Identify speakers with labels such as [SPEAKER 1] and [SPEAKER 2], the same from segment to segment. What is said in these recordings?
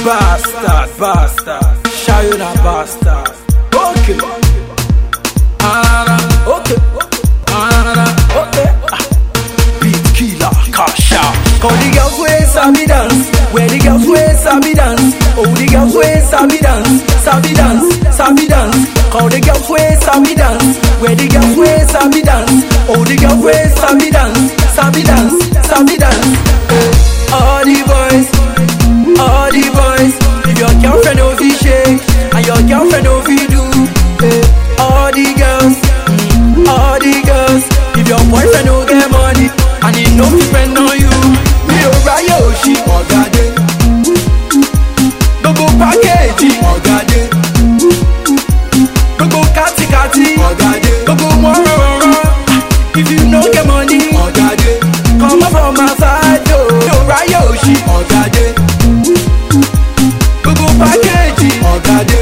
[SPEAKER 1] Bastard. Show you that bastard. Okay. Okay. Beat killer, cash out. Call the girls where sabi dance. Where the girls where sabi dance. Oh, the girls where sabi dance. Sabi dance. Call the girls where sabi dance. Where the girls where sabi dance. Oh, the girls where sabi dance. Sabi dance. All the boys. If your girlfriend no fit shake and your girlfriend no fit do, all the girls. If your boyfriend no get money and he no fit spend on you, me Orion Oshi Ogade, go package Ogade, go kati Ogade, go moro. If you no get money Ogade, come up from my side, yo Orion Oshi Ogade. Package Ogade,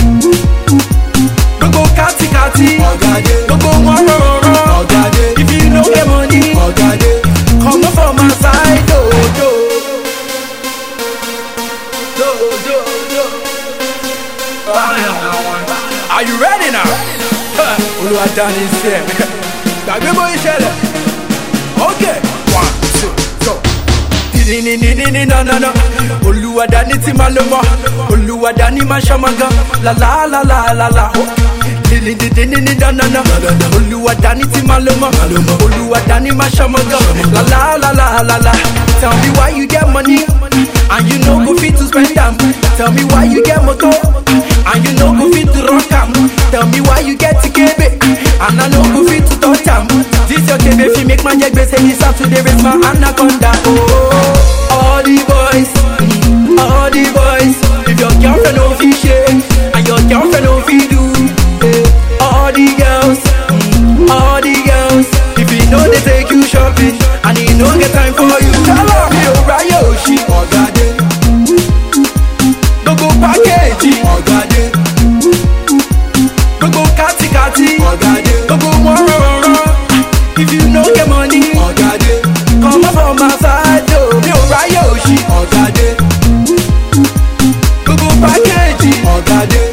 [SPEAKER 1] go kati Ogade, go Ogade. If you no get money Ogade, come up for my side, do. Are you ready now? Oluwadani say, gbàgbé bó ìṣẹ̀lẹ̀. Okay, 1, 2, go. No. Oluwadani ti ma lo mo. Oluwadani ma shamaga. La. No. Oluwadani ti ma lo mo. Oluwadani ma shamaga. La. Tell me why you get money and you no go fit to spend them. Tell me why you get motor and you no go fit to rock am. Tell me why you get TKB and I no go fit to touch am. This your KB if you make my neck say this up to the raise my anaconda. Oh, all the boys. If your girlfriend no fit shake and your girlfriend no fit do, all the girls. If he know they take you shopping and he no get time for you, tell her me Orion Oshi Ogade, go package Ogade, go kati Ogade, go moro. If you no get money Ogade, come up from my side, yo me Orion Oshi Ogade, go package Ogade,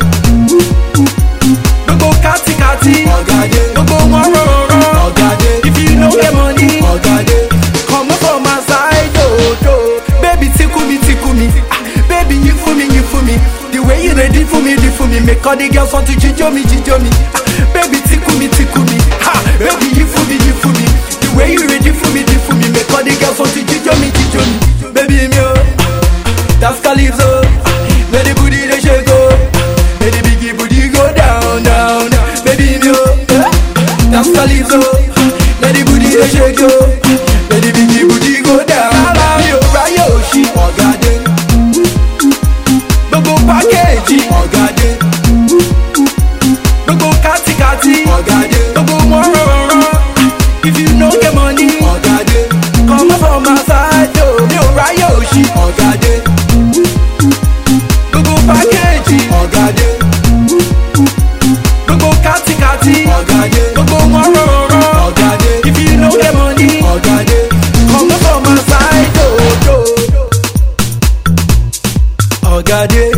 [SPEAKER 1] go kati Ogade, go moro. If you no get money Ogade, come up from my side, yo. Baby tickle me. Baby you for me. The way you ready for me, make all the girls want to jijo me. Baby tickle me. Baby you for me. The way you ready for me, make all the girls want to jijo me. Baby me that's Calypso. Let the booty they shake go. Let the biggie booty go down. Baby me that's Calypso. Let the booty they shake go. Let the biggie booty go down. Orion Oshi Ogade, go package Ogade, go kati Ogade, go moro. If you no get money Ogade, come up from my side, yo me Orion Oshi Ogade, go package Ogade, go kati Ogade, go moro. If you no get money Ogade, come up from my side, yo Ogade.